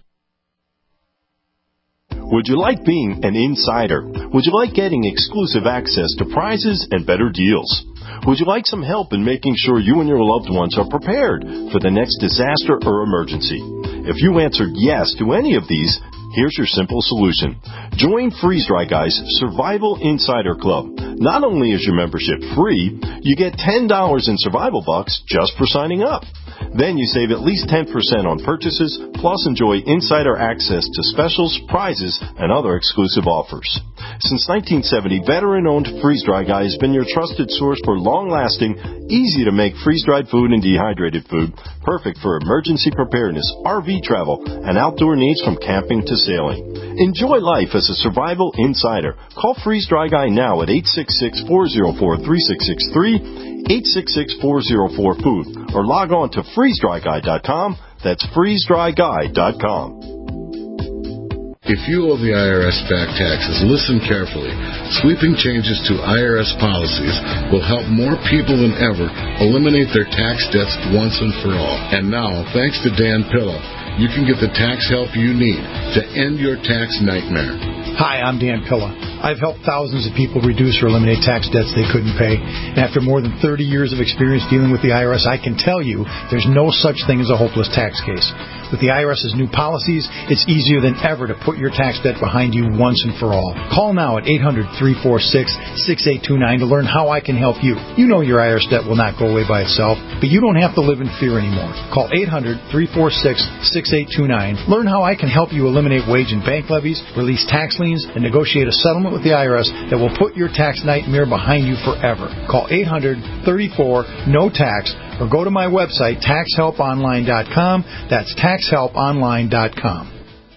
Speaker 16: Would you like being an insider? Would you like getting exclusive access to prizes and better deals? Would you like some help in making sure you and your loved ones are prepared for the next disaster or emergency? If you answered yes to any of these, Here's your simple solution. Join Freeze Dry Guy's Survival Insider Club. Not only is your membership free, you get ten dollars in survival bucks just for signing up. Then you save at least ten percent on purchases, plus enjoy insider access to specials, prizes, and other exclusive offers. Since nineteen seventy, veteran-owned Freeze Dry Guy has been your trusted source for long-lasting, easy-to-make freeze-dried food and dehydrated food, perfect for emergency preparedness, R V travel, and outdoor needs from camping to sailing. Enjoy life as a survival insider. Call Freeze Dry Guy now at eight six six, four zero four, three six six three, eight six six, four zero four, food, or log on to freeze dry guy dot com. That's freeze dry guy dot com.
Speaker 4: If you owe the I R S back taxes, listen carefully. Sweeping changes to I R S policies will help more people than ever eliminate their tax debts once and for all. And now, thanks to Dan Pilla, you can get the tax help you need to end your tax nightmare.
Speaker 5: Hi, I'm Dan Pilla. I've helped thousands of people reduce or eliminate tax debts they couldn't pay. And after more than thirty years of experience dealing with the I R S, I can tell you there's no such thing as a hopeless tax case. With the I R S's new policies, it's easier than ever to put your tax debt behind you once and for all. Call now at eight hundred, three four six, six eight two nine to learn how I can help you. You know your I R S debt will not go away by itself, but you don't have to live in fear anymore. Call eight hundred, three four six, six eight two nine. Learn how I can help you eliminate wage and bank levies, release tax liens, and negotiate a settlement with the I R S that will put your tax nightmare behind you forever. Call eight hundred, thirty-four, no tax or go to my website, tax help online dot com. That's tax help online dot com.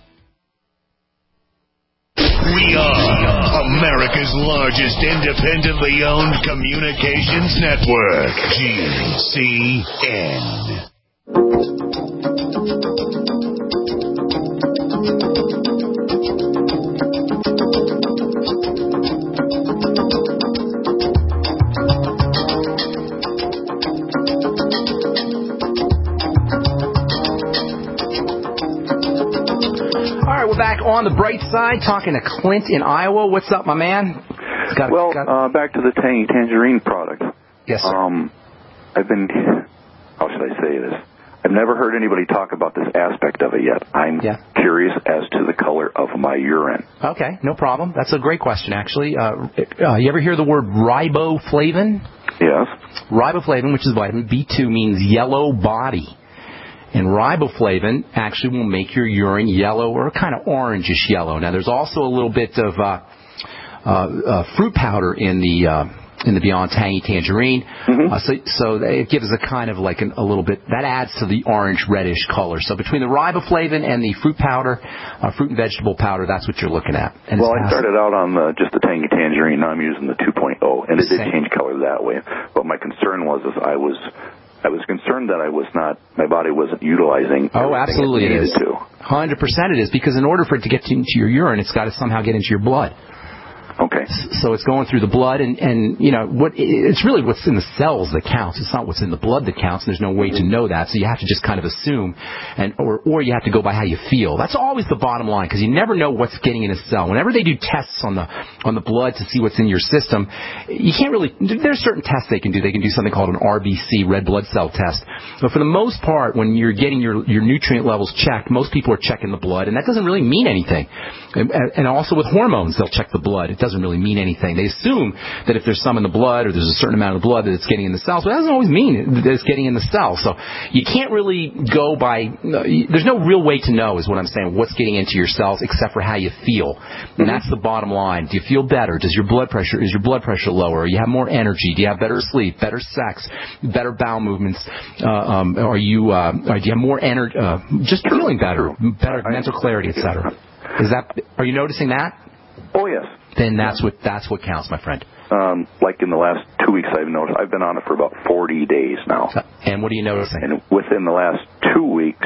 Speaker 7: We are America's largest independently owned communications network, G C N.
Speaker 1: Back on the bright side, talking to Clint in Iowa. What's up, my man?
Speaker 14: Got, well, got... Uh, back to the tangy tangerine product.
Speaker 1: Yes, sir.
Speaker 14: Um, I've been, how should I say this? I've never heard anybody talk about this aspect of it yet. I'm yeah. curious as to the color of my urine.
Speaker 1: Okay, no problem. That's a great question, actually. Uh, uh, you ever hear the word riboflavin?
Speaker 14: Yes.
Speaker 1: Riboflavin, which is vitamin B two, means yellow body. And riboflavin actually will make your urine yellow or kind of orangish yellow. Now, there's also a little bit of uh, uh, uh, fruit powder in the uh, in the Beyond Tangy Tangerine, mm-hmm. uh, so so it gives a kind of like an, a little bit that adds to the orange reddish color. So between the riboflavin and the fruit powder, uh, fruit and vegetable powder, that's what you're looking at. And
Speaker 14: well, I started out on the, just the Tangy Tangerine. Now I'm using the two point oh, and it did change color that way. But my concern was is I was. I was concerned that I was not, my body wasn't utilizing.
Speaker 1: Oh, absolutely
Speaker 14: it,
Speaker 1: it is.
Speaker 14: To.
Speaker 1: one hundred percent it is, because in order for it to get into your urine, it's got to somehow get into your blood.
Speaker 14: Okay.
Speaker 1: So it's going through the blood, and, and you know, what it's really what's in the cells that counts. It's not what's in the blood that counts, and there's no way to know that. So you have to just kind of assume, and or or you have to go by how you feel. That's always the bottom line, because you never know what's getting in a cell. Whenever they do tests on the on the blood to see what's in your system, you can't really. There's certain tests they can do. They can do something called an R B C, red blood cell test. But for the most part, when you're getting your your nutrient levels checked, most people are checking the blood, and that doesn't really mean anything. And, and also with hormones, they'll check the blood. It doesn't really mean anything. They assume that if there's some in the blood or there's a certain amount of blood that it's getting in the cells, but that doesn't always mean that it's getting in the cells. So you can't really go by, there's no real way to know is what I'm saying, what's getting into your cells except for how you feel. And that's the bottom line. Do you feel better? Does your blood pressure, is your blood pressure lower? You have more energy? Do you have better sleep, better sex, better bowel movements? Uh, um, are you, uh, do you have more energy, uh, just feeling better, better mental clarity, et cetera? Is that, are you noticing that?
Speaker 14: Oh, yes.
Speaker 1: Then that's what that's what counts, my friend.
Speaker 14: Um, like in the last two weeks, I've noticed I've been on it for about forty days now.
Speaker 1: And what are you noticing?
Speaker 14: And within the last two weeks,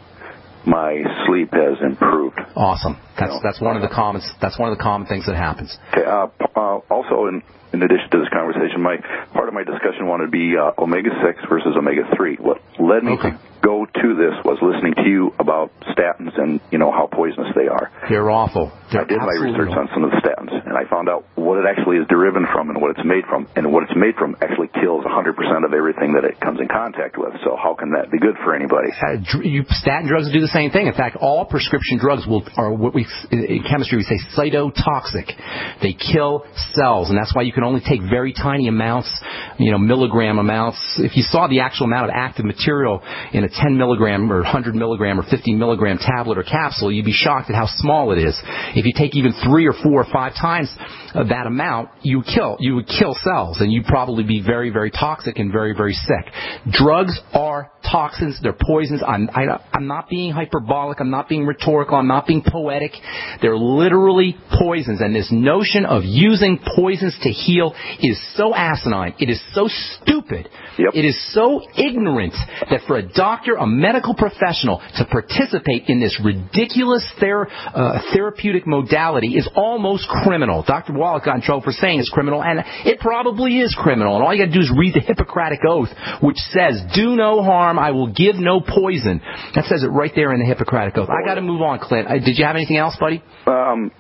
Speaker 14: my sleep has improved.
Speaker 1: Awesome. That's you know, that's one of the common that's one of the common things that happens.
Speaker 14: Okay. Uh, uh, also, in in addition to this conversation, my part of my discussion wanted to be uh, omega six versus omega three. What led me okay. to go to this was listening to you about statins and you know how poisonous they are.
Speaker 1: They're awful.
Speaker 14: I did my research on some of the statins, and I found out what it actually is derived from and what it's made from. And what it's made from actually kills one hundred percent of everything that it comes in contact with. So how can that be good for anybody?
Speaker 1: Uh, dr- you, statin drugs do the same thing. In fact, all prescription drugs will are what we in chemistry we say cytotoxic. They kill cells, and that's why you can only take very tiny amounts, you know, milligram amounts. If you saw the actual amount of active material in a ten milligram or one hundred milligram or fifty milligram tablet or capsule, you'd be shocked at how small it is. If you take even three or four or five times that amount, you kill you would kill cells, and you'd probably be very, very toxic and very, very sick. Drugs are toxins. They're poisons. I'm, I, I'm not being hyperbolic. I'm not being rhetorical. I'm not being poetic. They're literally poisons, and this notion of using poisons to heal is so asinine. It is so stupid.
Speaker 14: Yep.
Speaker 1: It is so ignorant that for a doctor, a medical professional, to participate in this ridiculous ther- uh, therapeutic modality is almost criminal. Doctor Wallach got in trouble for saying it's criminal, and it probably is criminal. And all you got to do is read the Hippocratic Oath, which says, "Do no harm, I will give no poison." That says it right there in the Hippocratic Oath. I got to move on, Clint. Uh, did you have anything else, buddy?
Speaker 14: Um,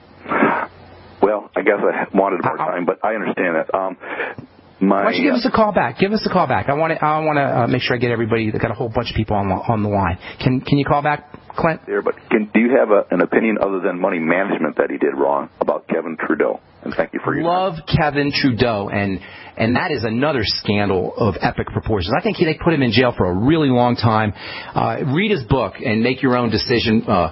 Speaker 14: well, I guess I wanted more time, but I understand that. Um, my,
Speaker 1: Why don't you give us a call back? Give us a call back. I want to. I want to uh, make sure I get everybody. I got a whole bunch of people on the, on the line. Can Can you call back, Clint?
Speaker 14: There, but can, do you have a, an opinion other than money management that he did wrong about Kevin Trudeau? And thank you for your
Speaker 1: Love Kevin Trudeau, and and that is another scandal of epic proportions. I think he, they put him in jail for a really long time. Uh, read his book and make your own decision. Uh,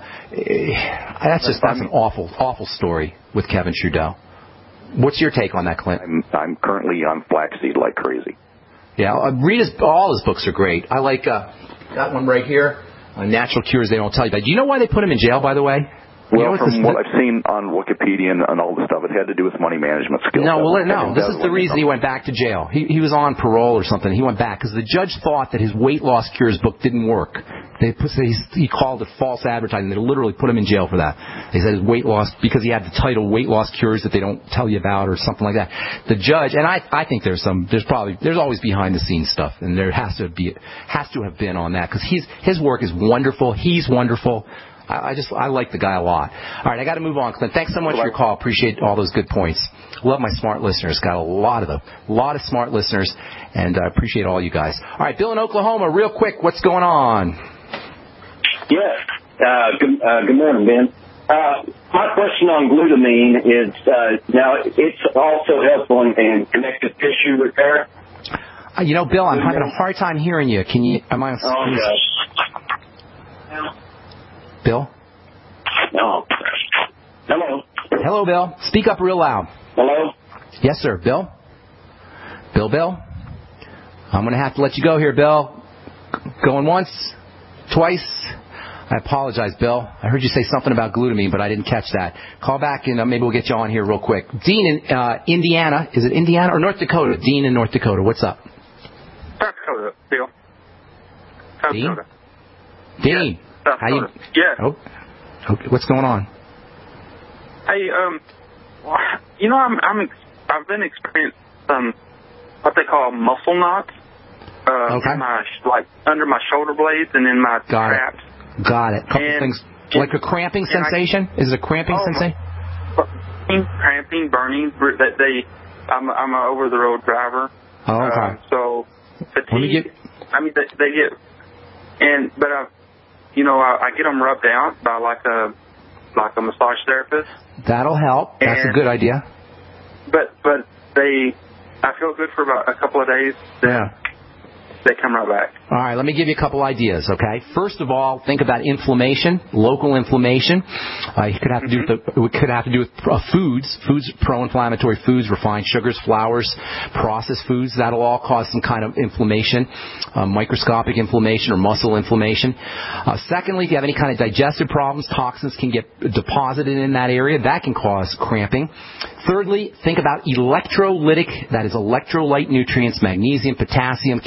Speaker 1: that's just that's an awful, awful story with Kevin Trudeau. What's your take on that, Clint?
Speaker 14: I'm, I'm currently on flaxseed like crazy.
Speaker 1: Yeah, uh, read his, all his books are great. I like uh, that one right here, uh, Natural Cures They Don't Tell You About. Do you know why they put him in jail, by the way? You
Speaker 14: Well,
Speaker 1: know
Speaker 14: from
Speaker 1: this,
Speaker 14: what I've seen on Wikipedia and, and all the stuff, it had to do with money management skills.
Speaker 1: No, well,
Speaker 14: That-
Speaker 1: no.
Speaker 14: that
Speaker 1: This is
Speaker 14: was
Speaker 1: the
Speaker 14: one
Speaker 1: reason he
Speaker 14: thing.
Speaker 1: went back to jail. He he was on parole or something. He went back because the judge thought that his weight loss cures book didn't work. They put, he, he called it false advertising. They literally put him in jail for that. They said his weight loss, because he had the title "Weight Loss Cures" that they don't tell you about or something like that. The judge, and I I think there's some, there's probably, there's always behind the scenes stuff, and there has to be, has to have been on that, because he's, his work is wonderful. He's wonderful. I just, I like the guy a lot. All right, I got to move on, Clint. Thanks so much for your call. Appreciate all those good points. Love my smart listeners. Got a lot of them. A lot of smart listeners, and I appreciate all you guys. All right, Bill in Oklahoma, real quick, what's going on?
Speaker 17: Yes. Uh, good, uh, good morning, Ben. Uh, my question on glutamine is, uh, now, it's also helpful in, in connective tissue repair.
Speaker 1: Uh, you know, Bill, I'm having a hard time hearing you. Can you, am I on
Speaker 17: Oh,
Speaker 1: screen?
Speaker 17: gosh.
Speaker 1: Bill?
Speaker 17: No. Hello.
Speaker 1: Hello, Bill. Speak up real loud.
Speaker 17: Hello.
Speaker 1: Yes, sir. Bill? Bill, Bill? I'm going to have to let you go here, Bill. Going once, twice. I apologize, Bill. I heard you say something about glutamine, but I didn't catch that. Call back, and uh, maybe we'll get you on here real quick. Dean in uh, Indiana. Is it Indiana or North Dakota? Dean in North Dakota. What's up?
Speaker 18: South Dakota, Bill. South
Speaker 1: Dean?
Speaker 18: Dakota.
Speaker 1: Dean.
Speaker 18: South
Speaker 1: How you?
Speaker 18: Dakota. Yeah.
Speaker 1: Oh, okay. What's going on?
Speaker 18: Hey, um, you know, I'm, I'm, ex- I've been experiencing some, what they call muscle knots. Uh,
Speaker 1: Okay.
Speaker 18: in my, sh- like, under my shoulder blades and in my
Speaker 1: Got it.
Speaker 18: traps.
Speaker 1: Got it. Couple
Speaker 18: And-
Speaker 1: things. Like a cramping
Speaker 18: and I-
Speaker 1: sensation? Is it a cramping
Speaker 18: Oh,
Speaker 1: sensation?
Speaker 18: Burning, cramping, burning, br- that they, I'm, I'm an over-the-road driver.
Speaker 1: Oh, okay.
Speaker 18: Um, so, fatigue,
Speaker 1: Let me get-
Speaker 18: I mean, they, they get, and, but, I, you know, I, I get them rubbed out by like a, like a massage therapist.
Speaker 1: That'll help. That's a
Speaker 18: And-
Speaker 1: good idea.
Speaker 18: But, but they, I feel good for about a couple of days.
Speaker 1: Yeah.
Speaker 18: They come right back.
Speaker 1: All right, let me give you a couple ideas, okay? First of all, think about inflammation, local inflammation. Uh, it could have to do with the, it could have to do with uh, foods, foods, pro-inflammatory foods, refined sugars, flours, processed foods. That'll all cause some kind of inflammation, uh, microscopic inflammation or muscle inflammation. Uh, secondly, if you have any kind of digestive problems, toxins can get deposited in that area. That can cause cramping. Thirdly, think about electrolytic, that is electrolyte nutrients, magnesium, potassium, calcium,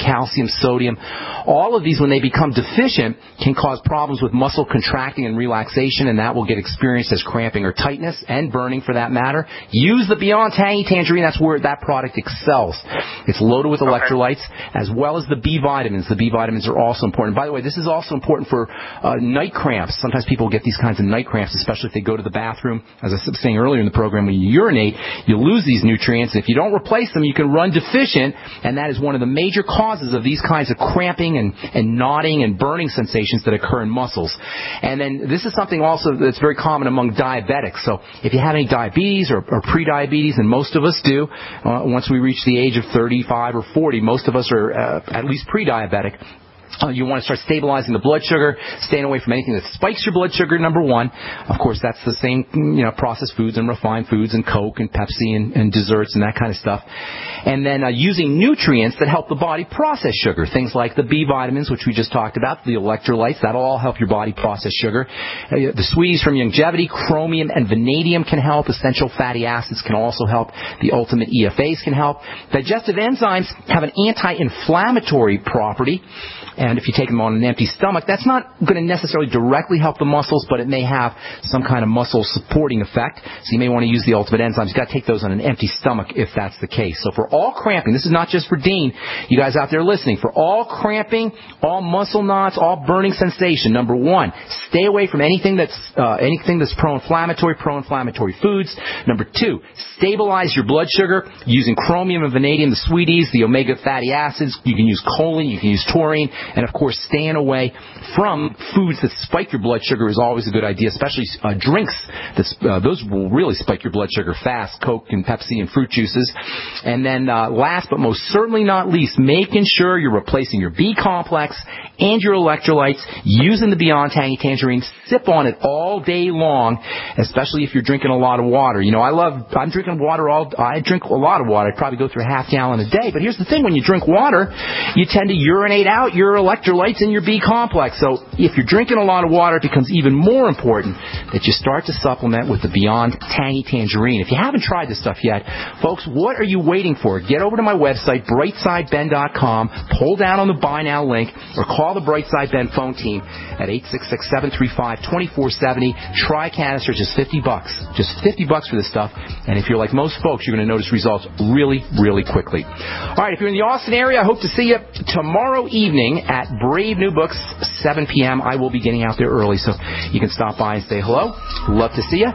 Speaker 1: sodium. All of these, when they become deficient, can cause problems with muscle contracting and relaxation, and that will get experienced as cramping or tightness and burning for that matter. Use the Beyond Tangy Tangerine. That's where that product excels. It's loaded with electrolytes as well as the B vitamins. The B vitamins are also important. By the way, this is also important for uh, night cramps. Sometimes people get these kinds of night cramps, especially if they go to the bathroom. As I was saying earlier in the program, when you urinate, you lose these nutrients. If you don't replace them, you can run deficient, and that is one of the major causes of these kinds of cramping and, and knotting and burning sensations that occur in muscles. And then this is something also that's very common among diabetics. So if you have any diabetes or, or pre-diabetes, and most of us do, uh, once we reach the age of thirty-five or forty, most of us are uh, at least pre-diabetic. Uh, you want to start stabilizing the blood sugar, staying away from anything that spikes your blood sugar, number one. Of course, that's the same, you know, processed foods and refined foods and Coke and Pepsi and, and desserts and that kind of stuff. And then uh, using nutrients that help the body process sugar, things like the B vitamins, which we just talked about, the electrolytes, that'll all help your body process sugar. Uh, the sweeties from Youngevity, chromium and vanadium can help. Essential fatty acids can also help. The ultimate E F As can help. Digestive enzymes have an anti-inflammatory property. And if you take them on an empty stomach, that's not going to necessarily directly help the muscles, but it may have some kind of muscle supporting effect. So you may want to use the ultimate enzymes. You've got to take those on an empty stomach if that's the case. So for all cramping, this is not just for Dean, you guys out there listening, for all cramping, all muscle knots, all burning sensation, number one, stay away from anything that's uh, anything that's pro-inflammatory, pro-inflammatory foods. Number two, stabilize your blood sugar using chromium and vanadium, the sweeties, the omega fatty acids. You can use choline, you can use taurine. And, of course, staying away from foods that spike your blood sugar is always a good idea, especially uh, drinks. That's, uh, those will really spike your blood sugar fast, Coke and Pepsi and fruit juices. And then uh, last but most certainly not least, making sure you're replacing your B-complex and your electrolytes using the Beyond Tangy Tangerine. Sip on it all day long, especially if you're drinking a lot of water. You know, I love, I'm drinking water all, I drink a lot of water. I probably go through a half gallon a day. But here's the thing, when you drink water, you tend to urinate out your electrolytes and your B-complex. So if you're drinking a lot of water, it becomes even more important that you start to supplement with the Beyond Tangy Tangerine. If you haven't tried this stuff yet, folks, what are you waiting for? Get over to my website, brightside ben dot com, pull down on the Buy Now link, or call the Brightside Ben phone team at eight six six, seven three five, two four seven zero. Try canister, just fifty bucks. Just fifty bucks for this stuff. And if you're like most folks, you're going to notice results really, really quickly. All right, if you're in the Austin area, I hope to see you tomorrow evening at Brave New Books, seven p.m. I will be getting out there early, so you can stop by and say hello. Love to see you.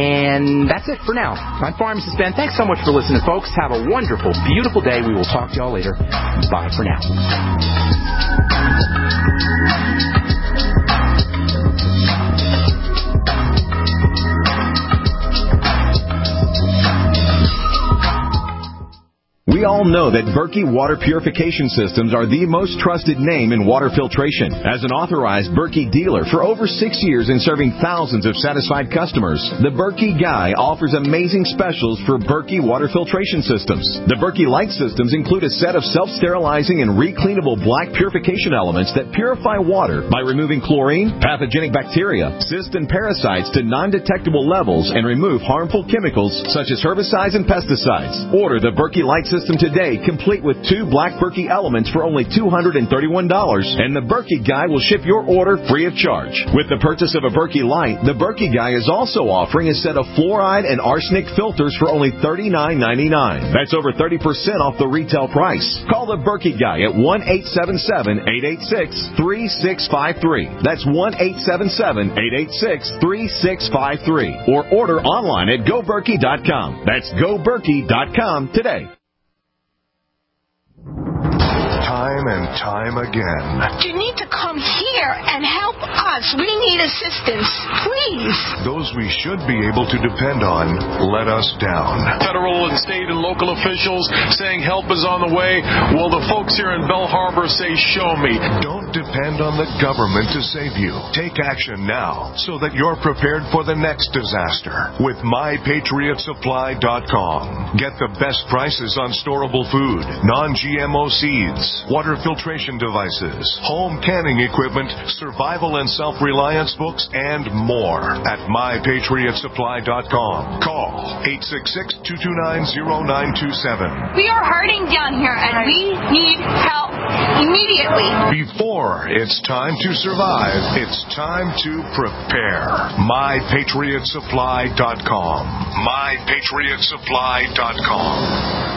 Speaker 1: And that's it for now. I'm Pharmacist Ben. Thanks so much for listening, folks. Have a wonderful, beautiful day. We will talk to y'all later. Bye for now.
Speaker 11: We all know that Berkey Water Purification Systems are the most trusted name in water filtration. As an authorized Berkey dealer for over six years and serving thousands of satisfied customers, the Berkey Guy offers amazing specials for Berkey Water Filtration Systems. The Berkey Light Systems include a set of self-sterilizing and recleanable black purification elements that purify water by removing chlorine, pathogenic bacteria, cysts, and parasites to non-detectable levels and remove harmful chemicals such as herbicides and pesticides. Order the Berkey Light System today, complete with two black Berkey elements for only two hundred thirty-one dollars, and the Berkey Guy will ship your order free of charge. With the purchase of a Berkey Light, the Berkey Guy is also offering a set of fluoride and arsenic filters for only thirty-nine ninety-nine. That's over thirty percent off the retail price. Call the Berkey Guy at one eight seven seven, eight eight six, three six five three. That's one eight seven seven, eight eight six, three six five three. Or order online at go berkey dot com. That's go berkey dot com today.
Speaker 19: Time and time again.
Speaker 20: You need to come here and help us. We need assistance, please.
Speaker 19: Those we should be able to depend on let us down.
Speaker 21: Federal and state and local officials saying help is on the way. Well, the folks here in Bell Harbor say, show me.
Speaker 19: Don't depend on the government to save you. Take action now so that you're prepared for the next disaster with my patriot supply dot com. Get the best prices on storable food, non G M O seeds, water water filtration devices, home canning equipment, survival and self-reliance books, and more at my patriot supply dot com. Call eight six six, two two nine, zero nine two seven.
Speaker 20: We are hurting down here, and we need help immediately.
Speaker 19: Before it's time to survive, it's time to prepare. my patriot supply dot com. my patriot supply dot com.